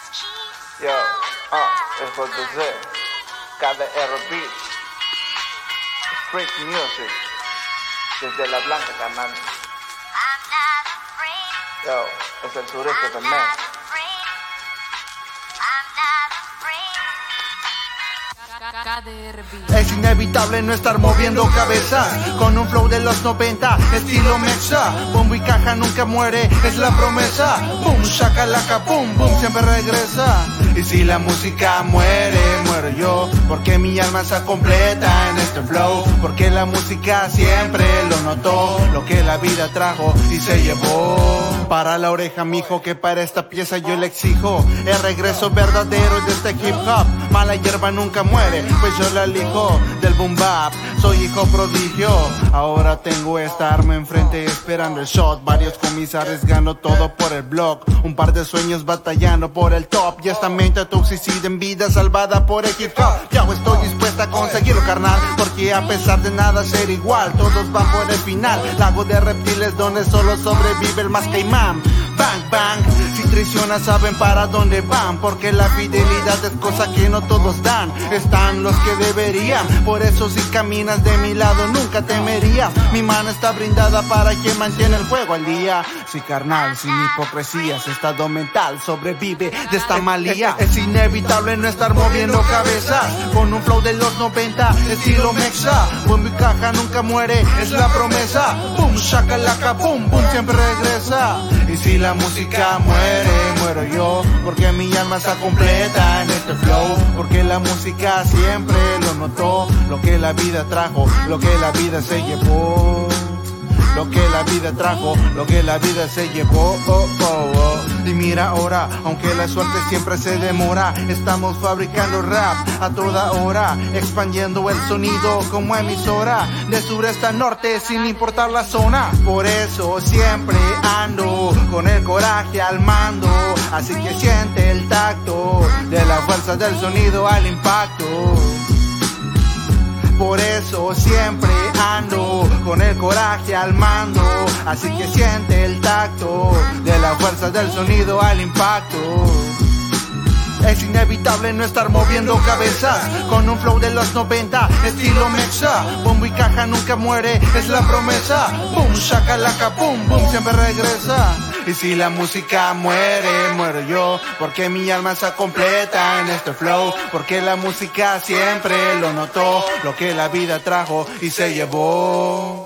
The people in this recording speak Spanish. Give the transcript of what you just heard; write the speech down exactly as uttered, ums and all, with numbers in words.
Yo, ah, es por tu ser. K D R Beats. Freak Music. Desde La Blanca, carnal. Yo, es el sureste también. Es inevitable no estar moviendo cabezas con un flow de los noventa, estilo mexa. Bombo y caja nunca muere, es la promesa. Boom, shakalaka, boom, boom, siempre regresa. Y si la música muere, muero yo, porque mi alma se completa en este flow. Porque la música siempre lo notó, lo que la vida trajo y se llevó. Para la oreja, mijo, que para esta pieza yo le exijo el regreso verdadero de este hip hop. Mala hierba nunca muere, pues yo la elijo del boom bap. Soy hijo prodigio, ahora tengo esta arma enfrente esperando el shot. Varios comis arriesgando todo por el block, un par de sueños batallando por el top. Y esta mente toxicida en vida salvada por el hip hop. Ya estoy dispuesta a conseguirlo, carnal, porque a pesar de nada ser igual, todos van por el final. Lago de reptiles donde solo sobrevive el más caimán. Bang, bang, si traicionan saben para dónde van, porque la fidelidad es cosa que no todos dan. Están los que deberían, por eso si caminas de mi lado nunca temerías. Mi mano está brindada para quien mantiene el juego al día. Sí, carnal, sin hipocresías, estado mental sobrevive de esta malía. Es, es, es inevitable no estar moviendo cabezas con un flow de los noventa, estilo mexa. Bombo y caja nunca muere, es la promesa. Boom, shakalaka, boom, boom, siempre regresa. Y si la música muere, muero yo, porque mi alma se completa en este flow. Porque la música siempre lo notó, lo que la vida trajo, lo que la vida se llevó. Lo que la vida trajo, lo que la vida se llevó. Oh, oh, oh. Y mira ahora, aunque la suerte siempre se demora, estamos fabricando rap a toda hora, expandiendo el sonido como emisora, de sureste a norte sin importar la zona. Por eso siempre ando con el coraje al mando, así que siente el tacto de la fuerza del sonido al impacto. Por eso siempre ando con el coraje al mando, así que siente el tacto de la fuerza del sonido al impacto. Es inevitable no estar moviendo cabezas con un flow de los noventa, estilo mexa. Bombo y caja nunca muere, es la promesa. Boom, shakalaka, boom, boom, siempre regresa. Y si la música muere, muero yo, porque mi alma se completa en este flow. Porque la música siempre lo notó, lo que la vida trajo y se llevó.